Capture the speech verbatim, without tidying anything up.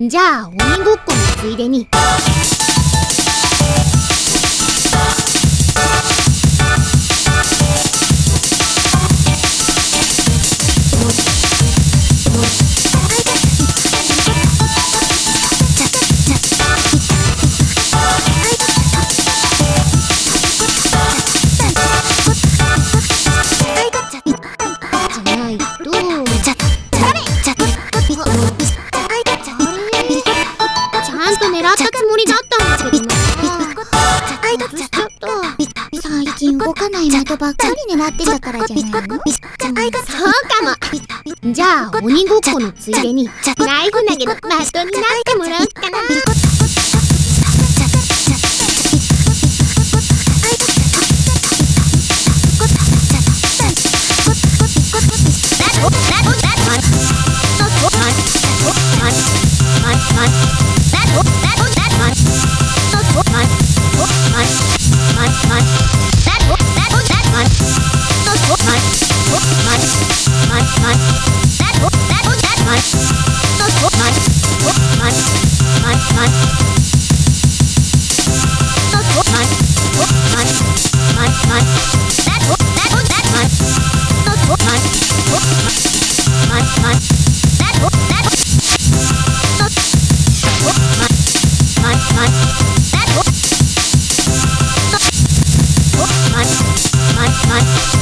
じゃあ鬼ごっこのついでに最近動かない的ばっかり狙ってたからじゃないの？そうかも。じゃあ鬼ごっこのついでにナイフ投げの的になってもらおうかな。Bye.